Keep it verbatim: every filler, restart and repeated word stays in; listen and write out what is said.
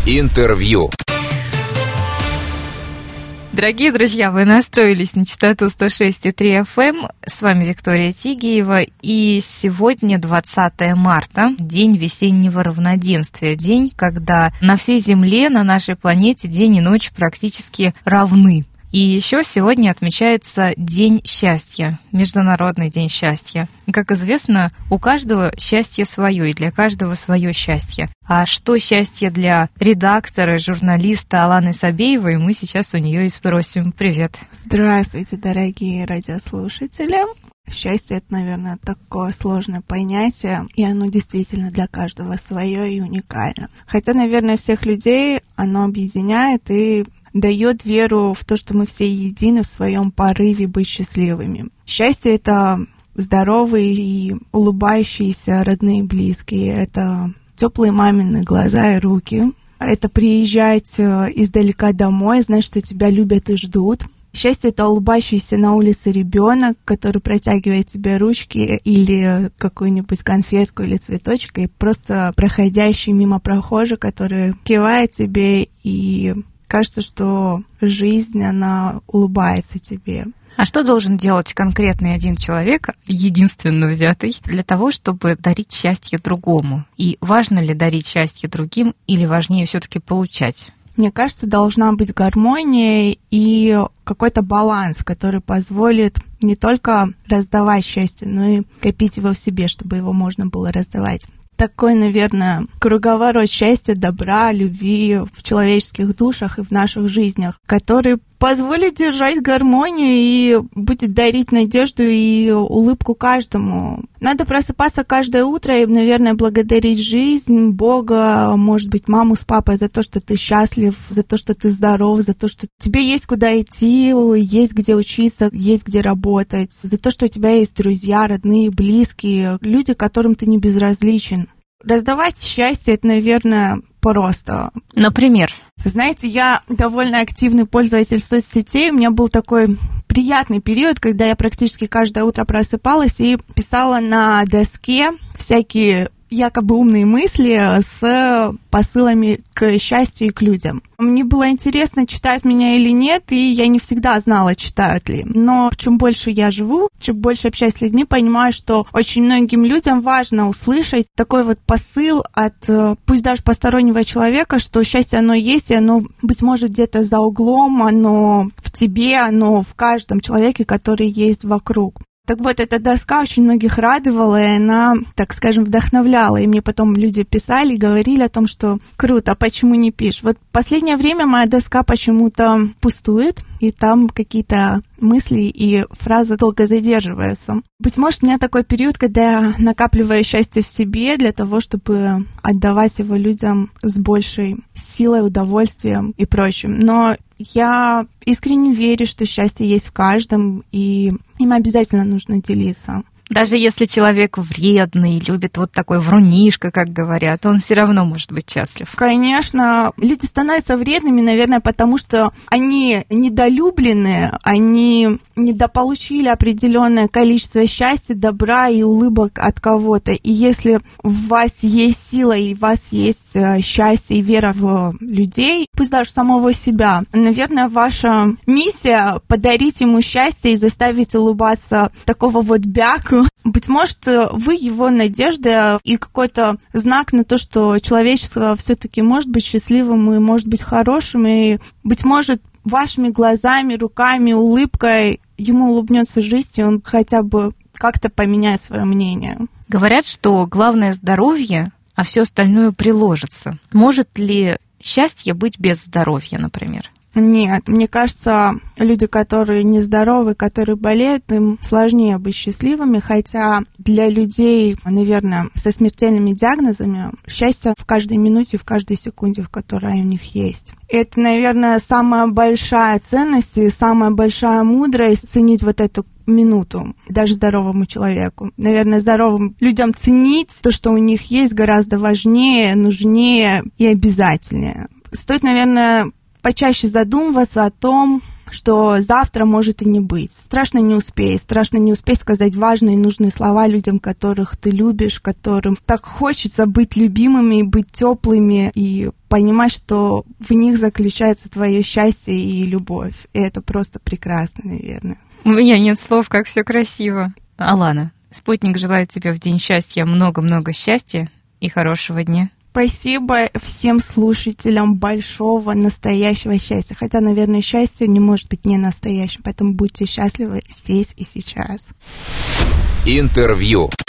Интервью. Дорогие друзья, вы настроились на частоту сто шесть и три эф эм. С вами Виктория Тигиева. И сегодня двадцатое марта, день весеннего равноденствия. День, когда на всей Земле, на нашей планете день и ночь практически равны. И еще сегодня отмечается День счастья, Международный день счастья. И, как известно, у каждого счастье свое, и для каждого свое счастье. А что счастье для редактора, журналиста Аланы Сабеевой, мы сейчас у нее и спросим. Привет. Здравствуйте, дорогие радиослушатели. Счастье — это, наверное, такое сложное понятие, и оно действительно для каждого свое и уникально. Хотя, наверное, всех людей оно объединяет и дает веру в то, что мы все едины в своем порыве быть счастливыми. Счастье — это здоровые и улыбающиеся родные и близкие, это теплые мамины глаза и руки, это приезжать издалека домой, знать, что тебя любят и ждут. Счастье — это улыбающийся на улице ребенок, который протягивает тебе ручки или какую-нибудь конфетку или цветочек, и просто проходящий мимо прохожий, который кивает тебе, и кажется, что жизнь, она улыбается тебе. А что должен делать конкретный один человек, единственно взятый, для того, чтобы дарить счастье другому? И важно ли дарить счастье другим, или важнее все-таки получать? Мне кажется, должна быть гармония и какой-то баланс, который позволит не только раздавать счастье, но и копить его в себе, чтобы его можно было раздавать. Такой, наверное, круговорот счастья, добра, любви в человеческих душах и в наших жизнях, который позволит держать гармонию и будет дарить надежду и улыбку каждому. Надо просыпаться каждое утро и, наверное, благодарить жизнь, Бога, может быть, маму с папой за то, что ты счастлив, за то, что ты здоров, за то, что тебе есть куда идти, есть где учиться, есть где работать, за то, что у тебя есть друзья, родные, близкие, люди, которым ты не безразличен. Раздавать счастье — это, наверное, просто. Например? Знаете, я довольно активный пользователь соцсетей. У меня был такой приятный период, когда я практически каждое утро просыпалась и писала на доске всякие якобы умные мысли с посылами к счастью и к людям. Мне было интересно, читают меня или нет, и я не всегда знала, читают ли. Но чем больше я живу, чем больше общаюсь с людьми, понимаю, что очень многим людям важно услышать такой вот посыл от, пусть даже постороннего человека, что счастье, оно есть, и оно, быть может, где-то за углом, оно в тебе, оно в каждом человеке, который есть вокруг. Так вот, эта доска очень многих радовала, и она, так скажем, вдохновляла. И мне потом люди писали, говорили о том, что круто, а почему не пишешь? Вот в последнее время моя доска почему-то пустует, и там какие-то мысли и фразы долго задерживаются. Быть может, у меня такой период, когда я накапливаю счастье в себе для того, чтобы отдавать его людям с большей силой, удовольствием и прочим. Но я искренне верю, что счастье есть в каждом, и им обязательно нужно делиться. Даже если человек вредный, любит вот такой врунишка, как говорят, он все равно может быть счастлив. Конечно, люди становятся вредными, наверное, потому что они недолюблены, они недополучили определенное количество счастья, добра и улыбок от кого-то. И если у вас есть сила, и у вас есть счастье и вера в людей, пусть даже самого себя, наверное, ваша миссия — подарить ему счастье и заставить улыбаться такого вот бяку. Быть может, вы его надежда и какой-то знак на то, что человечество все-таки может быть счастливым и может быть хорошим, и, быть может, вашими глазами, руками, улыбкой ему улыбнется жизнь, и он хотя бы как-то поменяет свое мнение. Говорят, что главное здоровье, а все остальное приложится. Может ли счастье быть без здоровья, например? Нет, мне кажется, люди, которые нездоровы, которые болеют, им сложнее быть счастливыми, хотя для людей, наверное, со смертельными диагнозами счастье в каждой минуте, в каждой секунде, в которой у них есть. Это, наверное, самая большая ценность и самая большая мудрость — ценить вот эту минуту, даже здоровому человеку. Наверное, здоровым людям ценить то, что у них есть, гораздо важнее, нужнее и обязательнее. Стоит, наверное, почаще задумываться о том, что завтра может и не быть. Страшно не успеть, страшно не успеть сказать важные и нужные слова людям, которых ты любишь, которым так хочется быть любимыми, быть теплыми и понимать, что в них заключается твое счастье и любовь. И это просто прекрасно, наверное. У меня нет слов, как все красиво. Алана, спутник желает тебе в день счастья много-много счастья и хорошего дня. Спасибо всем слушателям большого настоящего счастья. Хотя, наверное, счастье не может быть не настоящим, поэтому будьте счастливы здесь и сейчас. Интервью.